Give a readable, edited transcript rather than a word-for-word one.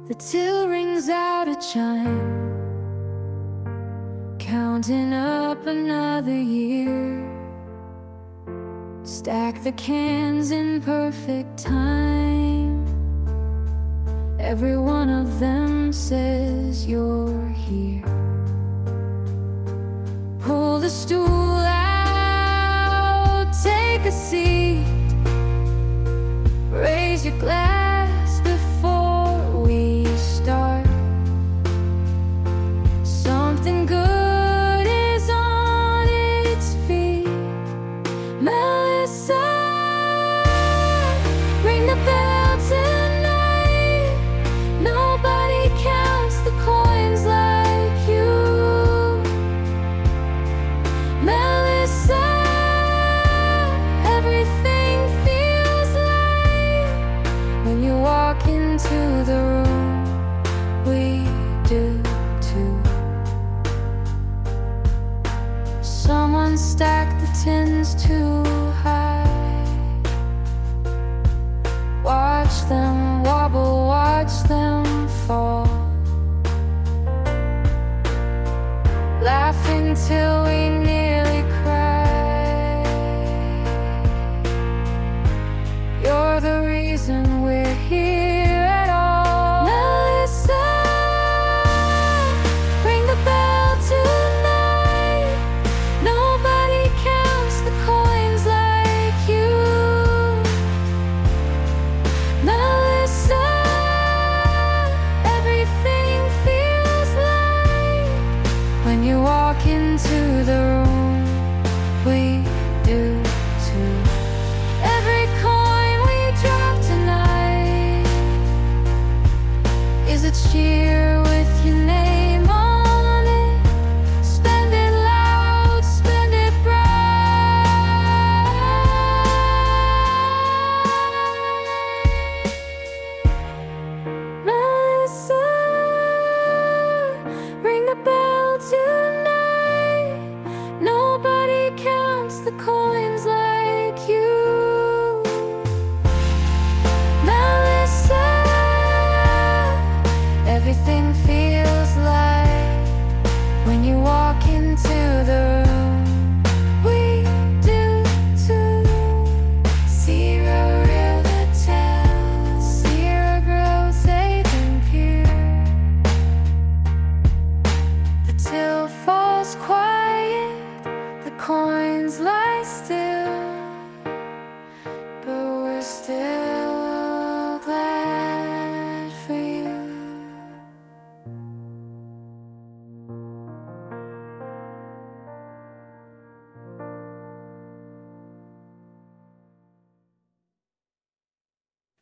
The till rings out a chime, counting up another year. Stack the cans in perfect time. Every one of them says you're here. Pull the stool out, take a seat. Raise your glass before we start. Something good is on its feet. Melissa, ring the bell tonight. Nobody counts the coins like you. Melissa, everything feels light when you walk into the room. We do too. Someone stacked the tins too high. Watch them wobble, watch them fall. Laughing till we nearly cry. You're the reason